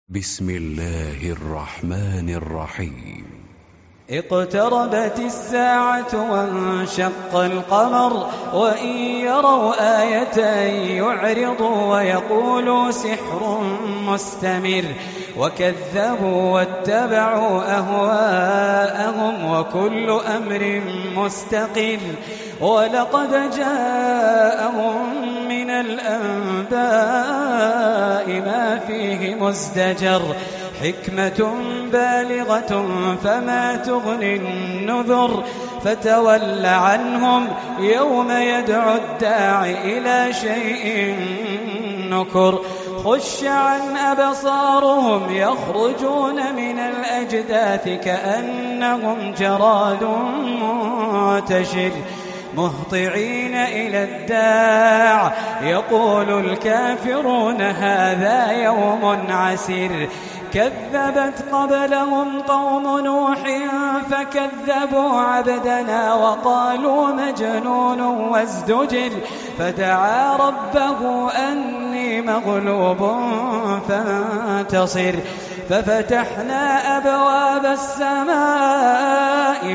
بسم الله الرحمن الرحيم. اقتربت الساعة وانشق القمر وإن يروا آية يعرضوا ويقولوا سحر مستمر وكذبوا واتبعوا أهواءهم وكل أمر مستقر ولقد جاءهم من الأنباء ما فيه مزدجر حكمة بالغة فما تغني النذر فتول عنهم يوم يدعو الداع إلى شيء نكر خش عن أبصارهم يخرجون من الأجداث كأنهم جراد منتشر مهطعين إلى الداع يقول الكافرون هذا يوم عسير كذبت قبلهم قوم نوح فكذبوا عبدنا وقالوا مجنون وازدجر فدعا ربه أني مغلوب فانتصر ففتحنا أبواب السماء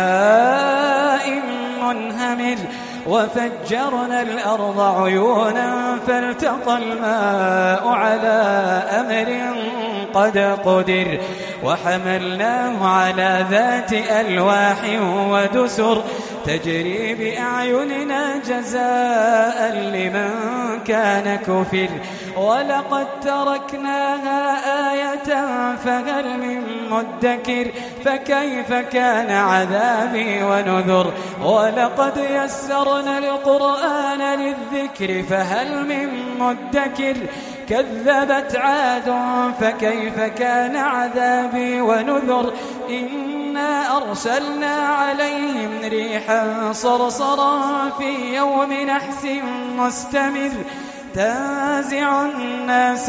بماء منهمر وفجرنا الأرض عيونا فالتقى الماء على أمر قد قدر وحملناه على ذات ألواح ودسر تجري بأعيننا جزاء لمن كان كفر ولقد تركناها آية فهل من مدكر فكيف كان عذابي ونذر ولقد يسرنا القرآن للذكر فهل من مدكر كذبت عاد فكيف كان عذابي ونذر إنا أرسلنا عليهم ريحا صرصرا في يوم نحس مستمر تنزع الناس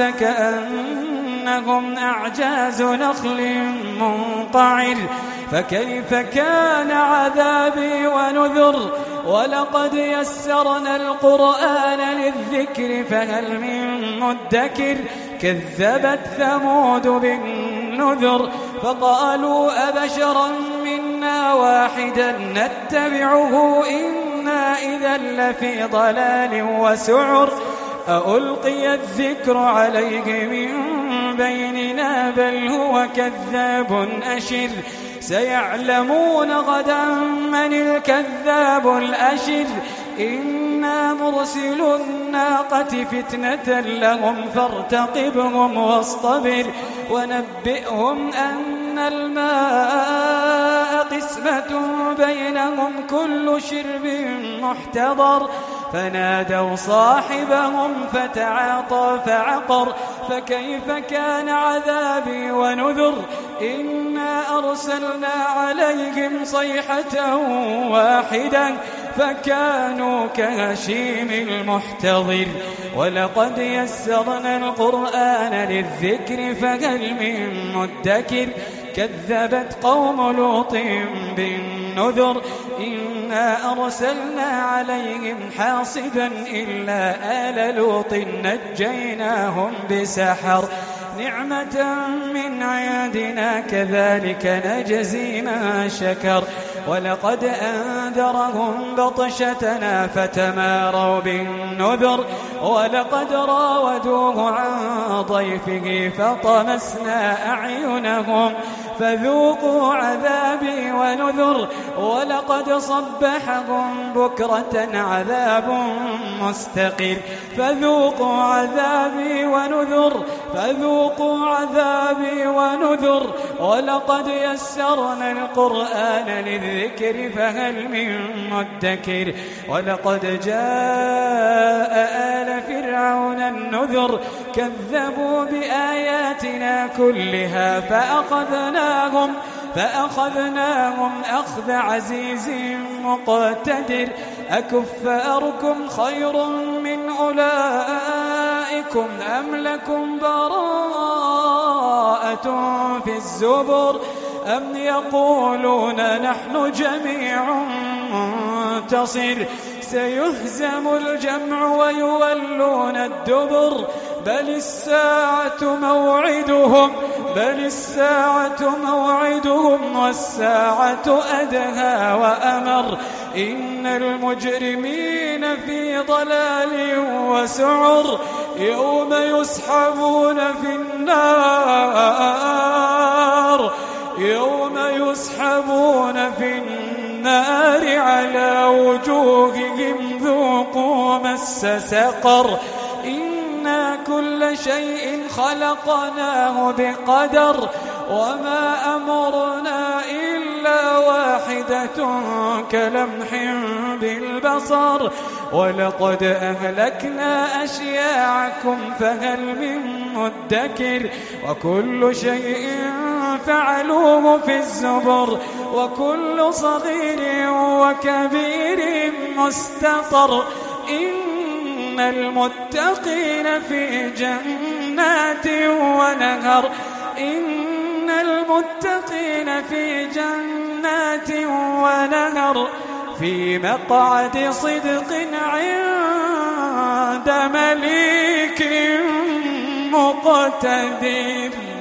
كأنهم أعجاز نخل منقعر فكيف كان عذابي ونذر ولقد يسرنا القرآن للذكر فهل من مدكر كذبت ثمود بالنذر فقالوا أبشرا منا واحدا نتبعه إنا إذا لفي ضلال وسعر ألقي الذكر عليه من بيننا بل هو كذاب أشر سيعلمون غدا من الكذاب الأشر إنا مرسل الناقة فتنة لهم فارتقبهم واصطبر ونبئهم أن الماء قسمة بينهم كل شرب محتضر فنادوا صاحبهم فتعاطى فعقر فكيف كان عذابي ونذر إنا أرسلنا عليهم صيحة واحدة فكانوا كهشيم المحتضر ولقد يسرنا القرآن للذكر فهل من مدكر كذبت قوم لوط بالنذر إنا أرسلنا عليهم حاصبا إلا آل لوط نجيناهم بسحر نعمة من عندنا كذلك نجزي من شكر ولقد أنذرهم بطشتنا فتماروا بالنذر ولقد راودوه عن ضيفه فطمسنا أعينهم فذوقوا عذابي ونذر ولقد صبحهم بكرة عذاب مستقر فذوقوا عذابي ونذر ولقد يسرنا القرآن للذكر فهل من مدكر ولقد جاء آل فرعون النذر كذبوا بآياتنا كلها فأخذناهم أخذ عزيز مقتدر أكفاركم خير من أولئكم أم لكم براءة في الزبر أم يقولون نحن جميع منتصر سيهزم الجمع ويولون الدبر بل الساعة موعدهم والساعة أدهى وأمر إن المجرمين في ضلال وسعر يوم يسحبون في النار على وجوههم ذوقوا مس سقر إنا كل شيء خلقناه بقدر وما أمرنا إلا واحدة كلمح بالبصر ولقد أهلكنا أشياعكم فهل من مدكر وكل شيء فعلوه في الزبر وكل صغير وكبير مستطر إن المتقين في جنات ونهر في مقعد صدق عند مليك مقتدر.